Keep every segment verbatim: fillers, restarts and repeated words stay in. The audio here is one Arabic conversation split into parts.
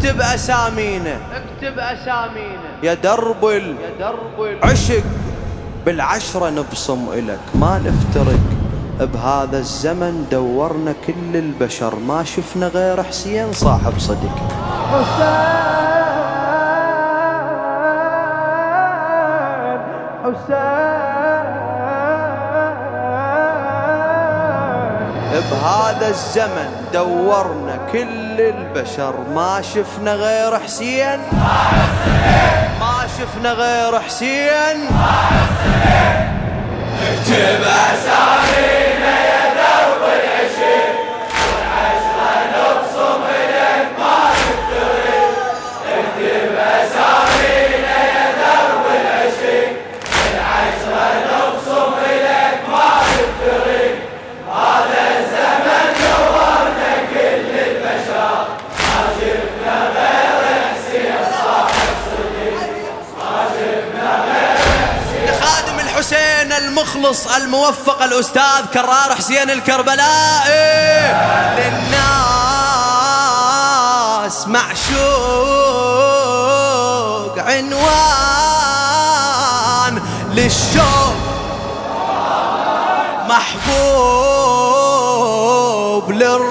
اكتب أسامينا اكتب أسامينا يا درب يا درب العشق بالعشرة نبصم إلك ما نفترق. بهذا الزمن دورنا كل البشر ما شفنا غير حسين صاحب صدق. حسين حسين بهذا الزمن دورنا كل البشر ما شفنا غير حسين ما شفنا غير حسين. اكتب أسامينا يا درب العشق والعشرة نبصم إليك ما نفترق. اكتب أسامينا يا درب العشق والعشرة نبصم إليك ما نفترق. هذا الزمن دورنا كل البشر ما شفنا غير حسين صاحب صدق. ما شفنا غير حسين. لخادم الحسين المخلص الموفق الأستاذ كرار حسين الكربلائي للناس معشوق عنوان للشوق محبوب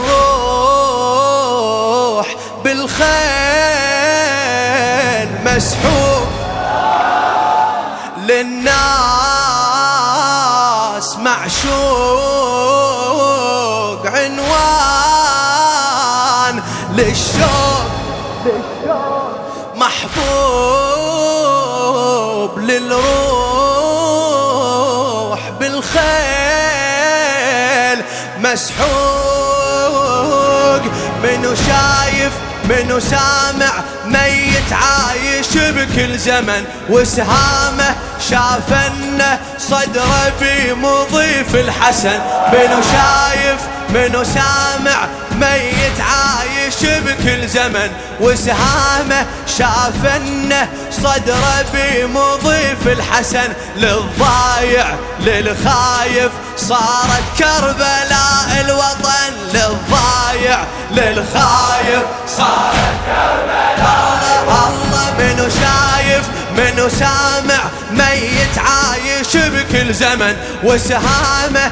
للروح بالخيل مسحوب للناس معشوق عنوان للشوق محبوب للروح بالخيل مسحوق. منو شايف منو سامع ميت عايش بكل زمن وسهامه شافنه صدره بمضيف الحسن. منو شايف منو سامع ميت عايش بكل زمن وسهامه شافنه صدره بمضيف الحسن. للضايع للخايف صارت كربلاء الوطن. للضايع للخايف صارت كربلاء. الله منو شايف منو سامع ميت عايش بكل زمن وسهامه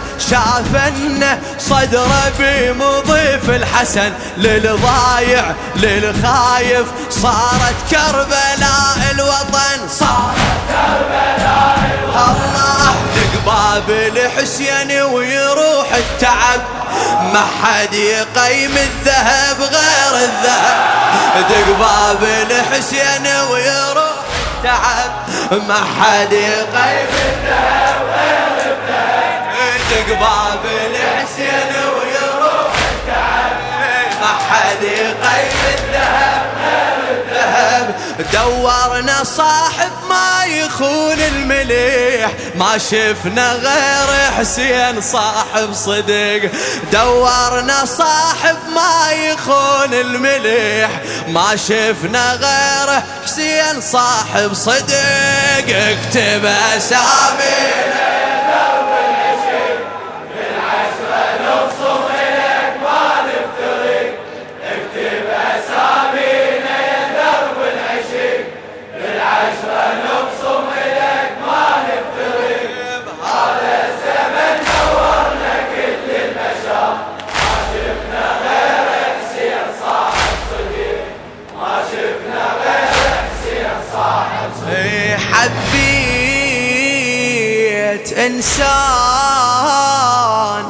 شافنه صدره بمضيف الحسن. للضايع للخايف صارت كربلاء الوطن. صارت كربلاء الوطن. الله لقباب الحسين ويروح التعب ما حد يقيم الذهب غير الذهب. دقباب الحسين ويروح التعب ما حد يقيم الذهب غير الذهب. دقباب الحسين ويروح التعب ما حد يقيم الذهب غير الذهب. دورنا صاحب ما يخون المليح ما شفنا غير حسين صاحب صدق. دورنا صاحب ما يخون المليح ما شفنا غير حسين صاحب صدق. اكتب أسامينا يا درب العشق بالعشرة نبصم إليك ما نفترق. اكتب أسامينا يا درب العشق بالعشرة نبصم إليك ما نفترق. هذا الزمن دورنا كل البشر ما شفنا غير حسين صاحب صدق. ما شفنا غير حسين صاحب صدق. حبيت إنسان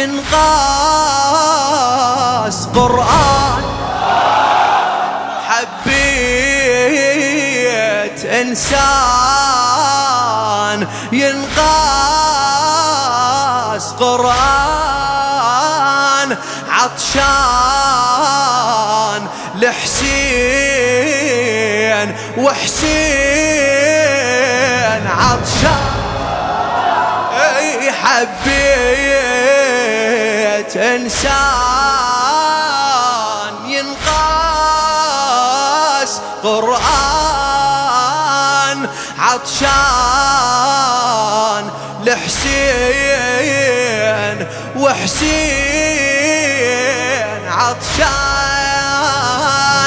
ينقاس قرآن. حبيت إنسان ينقاس قرآن عطشان لحسين وحسين عطشان. اي حبيت انسان ينقاس قرآن عطشان لحسين وحسين عطشان.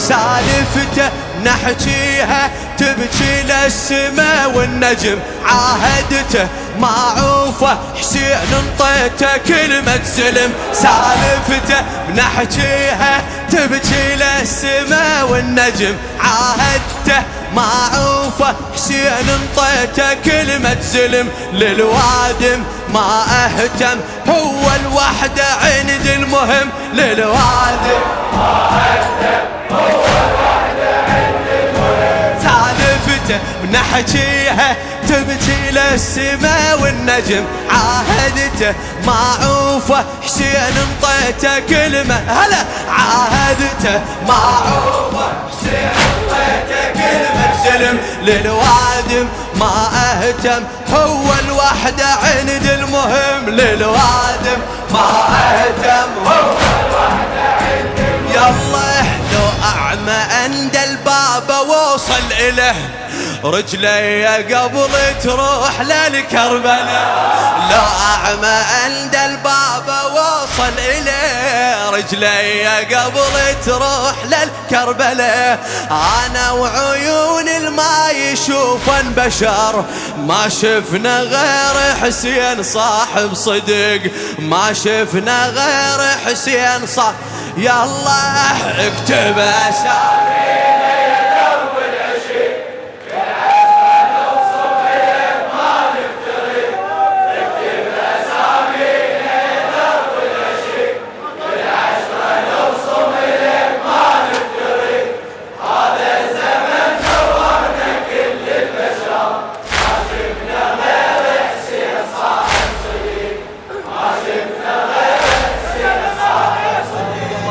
سالفته نحكيها تبكي للسما والنجم عاهدته معوفه حسين انطيته كلمة سلم. سالفته نحكيها تبكي للسما والنجم عاهدته معوفه حسين انطيته كلمة سلم. للوادم ما اهتم هو الوحدة عند المهم. للوادم ما اهتم هو الوحدة عند المهم. سالفته بنحكيها تبكي للسما والنجم عاهدته معوفه حسين انطيته كلمة. هلا عاهدته معوفه حسين انطيته كلمة سلم. للوادم ما اهتم هو الوحدة عند المهم. للوادم ما اهتم هو الوحدة عند المهم. يلا لو اعمى عند الباب ووصل اله رجلي قبل تروح للكربلاء. لو اعمى عند الباب ووصل اليه رجلي قبل تروح للكربلاء. انا وعيون الما يشوفن بشر ما شفنا غير حسين صاحب صدق. ما شفنا غير حسين صاحب. يلا اكتب اسامينا يا درب العشق بالعشرة نوصل إليك ما نفترق. اكتب اسامينا يا درب العشق بالعشرة نوصل إليك ما نفترق. هذا الزمن دورنا كل البشر ما شفنا غير حسين صاحب صديق. ما شفنا غير حسين صاحب صديق.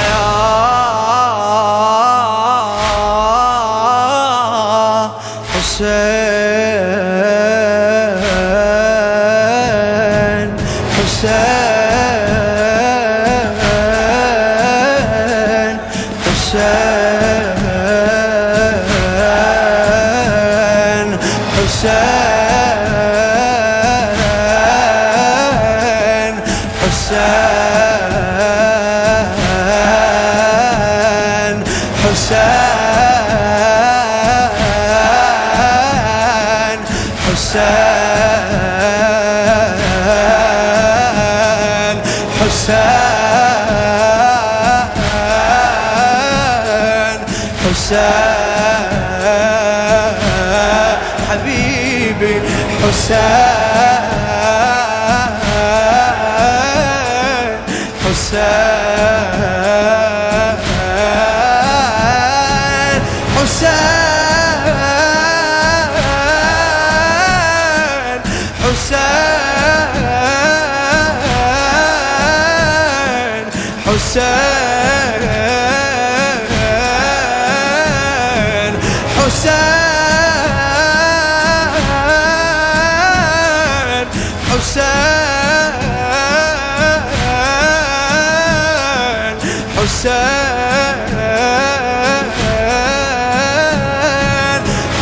حبيبي حسين حسين حسين حسين حسين حسين حسين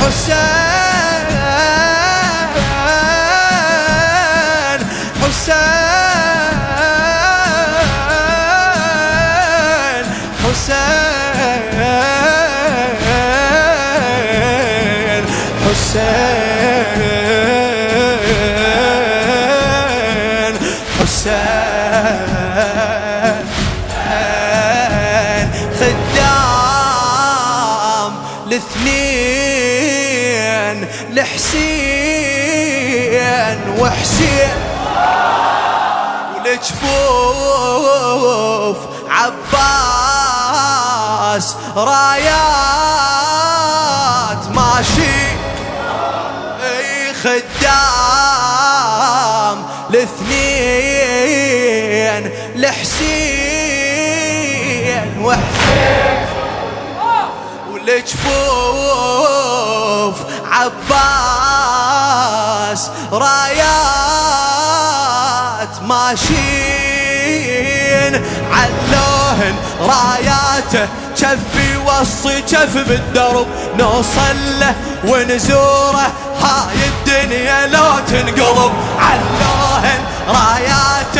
حسين حسين حسين خدام الاثنين لحسين وحسين ولجفوف عباس رايات ماشي. اي خدام الاثنين لحسين وحسين ولجفوف عباس رايات ماشين. علوهن راياته كفي وصي كف بالدرب نوصل له ونزوره هاي الدنيا لو تنقلب. علوهن راياته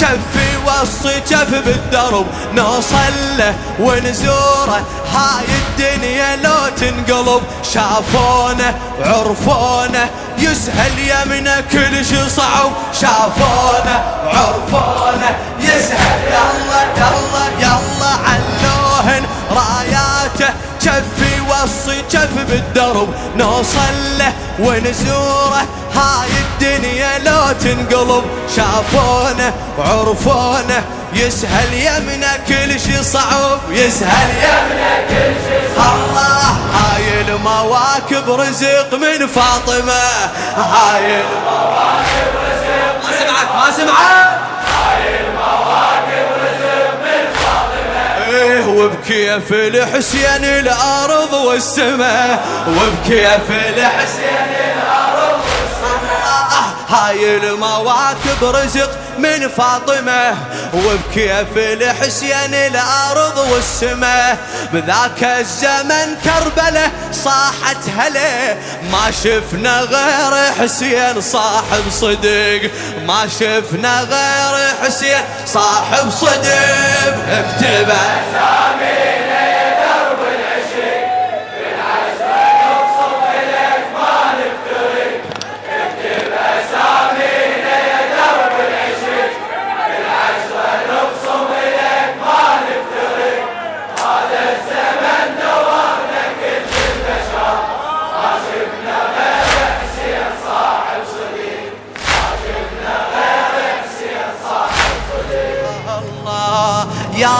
كفي وسط جف بالدرب نوصل له ونزوره هاي الدنيا لو تنقلب شافونا وعرفونا يسهل يمنا كل شي صعب شافونا وعرفونا يسهل يلا يلا يلا علوهن راياته كفي وصي كف بالدرب نوصل له ونزوره هاي الدنيا لو تنقلب شافونا وعرفونا يسهل يمنا كل شي صعب يسهل يمنا كل شي صعب الله هاي المواكب رزق من فاطمة هاي المواكب رزق ما سمعك ما سمعك هاي المواكب رزق من فاطمة ايه وبكيف الحسين الأرض والسماء وبكيف الحسين الأرض والسماء هاي المواكب رزق من فاطمة وبكيف الحسين الأرض والسماء بذاك الزمن كربلة صاحت هلا ما شفنا غير حسين صاحب صدق ما شفنا غير حسين صاحب صدق اكتب أسامينا يا درب العشق بالعشرة نبصم إليك ما نفترق اكتب أسامينا يا درب العشق بالعشرة نبصم إليك ما نفترق هذا الزمن دورنا كل البشر ما شفنا غير حسين صاحب صدق ما شفنا غير حسين صاحب صدق الله يا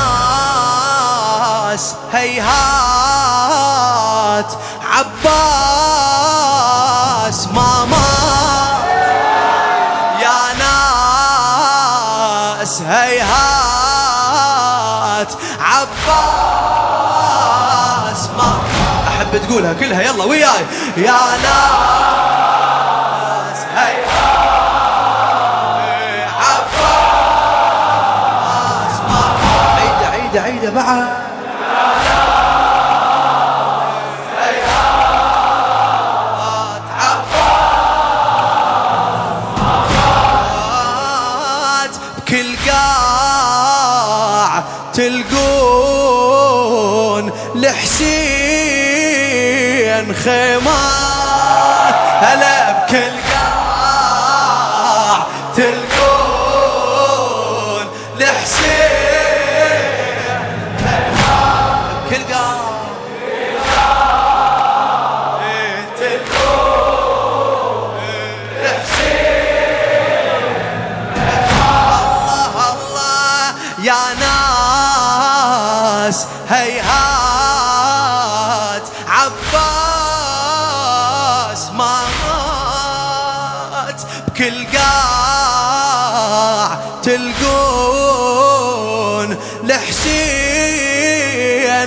ناس هيهات عباس ماما يا ناس هيهات عباس ماما أحب تقولها كلها يلا وياي يا ناس هيهات عباس ماما عيدة عيدة عيدة بعد كل قاع تلقون لحسين خيمات هلا بكل قاع تلقون لحسين خيمات كل قاع تلقون لحسين يا ناس هيهات عباس ما مات بكل قاع تلقون لحسين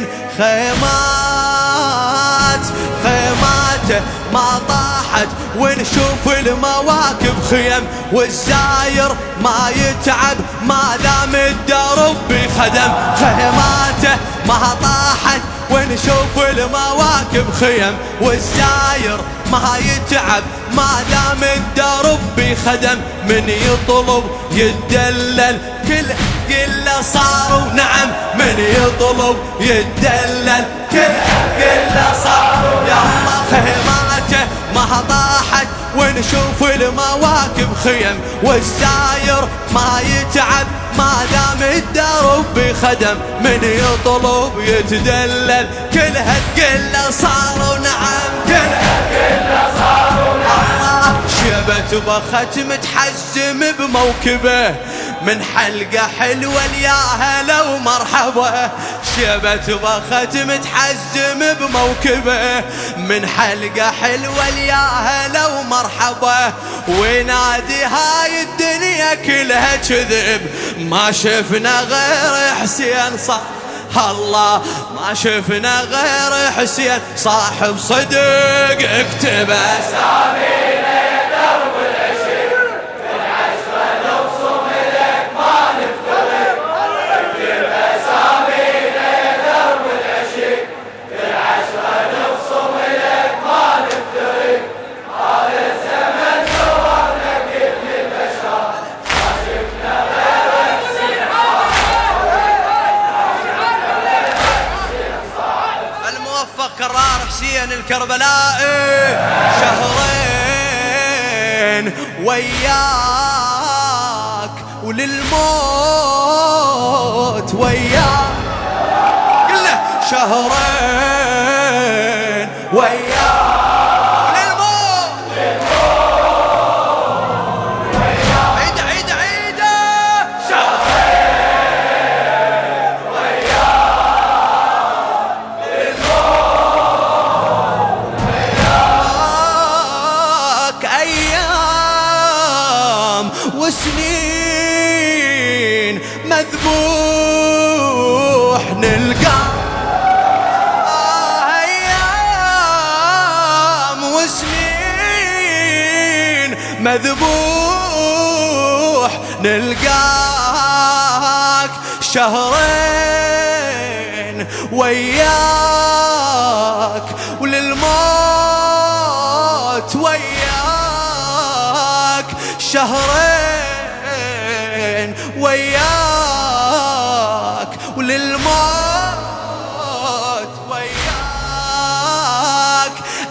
خيمات خيماته ما طاحت ونشوف المواكب خيم والزاير ما يتعب ما دام الدرب بخدم خيماته ما طاحت ونشوف المواكب خيم والزاير ما يتعب ما دام الدرب بخدم من يطلب يتدلل كل قله صاروا نعم من يطلب يتدلل كل قله صاروا يا الله خيماته ما طاحت ونشوف المواكب خيم والزاير ما يتعب ما دام الدرب بخدم من يطلب يتدلل كل هالقله صاروا نعم كل هالقله صاروا نعم شبت بخت متحزم بموكبه من حلقة حلوة يا هلا ومرحبا شبت بخت متحزم بموكبه من حلقة حلوة يا هلا ومرحبا ونادي هاي الدنيا كلها كذب ما شفنا غير حسين صح الله ما شفنا غير حسين صاحب صدق اكتب أسامينا يا درب العشق بالعشرة نبصم إليك ما نفترق اكتب أسامينا يا درب العشق بالعشرة نبصم إليك ما نفترق هذا الزمن دورنا كل البشر ما شفنا غير كربلاء شهرين وياك وللموت وياك قله شهرين وياك وسنين مذبوح نلقى آه أيام وسنين مذبوح نلقاك شهرين وياك وللموت وياك شهرين وياك وللموت وياك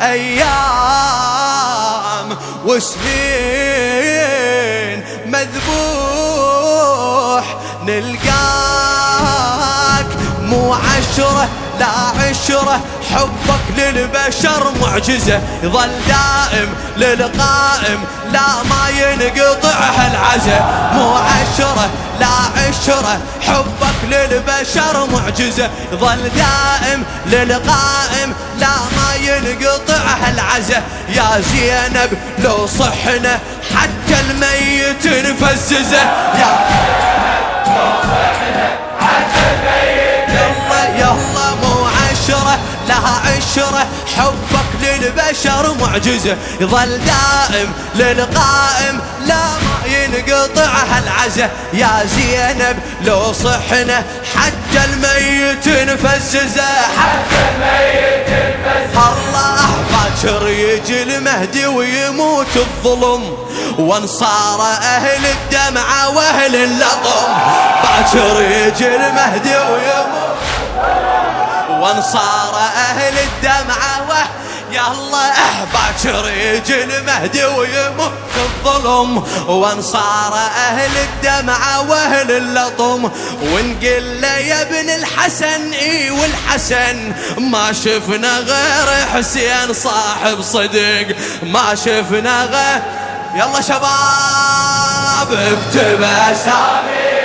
أيام وسنين مذبوح نلقاك مو عشرة لا عشرة حبك للبشر معجزة يظل دائم للقائم لا ما ينقطع هالعزة مو عشرة لا عشرة حبك للبشر معجزة يظل دائم للقائم لا ما ينقطع هالعزة يا زينب لو صحنا حتى الميت نفززه يا زينب لو صحنا حتى الميت يلا يلا مو عشرة لها عشرة حبك للبشر معجزة يظل دائم للقائم لا ما ينقطع هالعزة يا زينب لو صحنا حتى الميت نفززه حتى الميت نفززه الله باكر يجي المهدي ويموت الظلم وانصار اهل الدمعة واهل اللطم باكر يجي المهدي ويموت وانصار اهل الدمعة وه يا الله باكر يجي المهدي ويموت الظلم وانصار اهل الدمعة واهل اللطم ونقل له يا ابن الحسن اي والحسن ما شفنا غير حسين صاحب صدق ما شفنا غير يلا شباب اكتب اسامي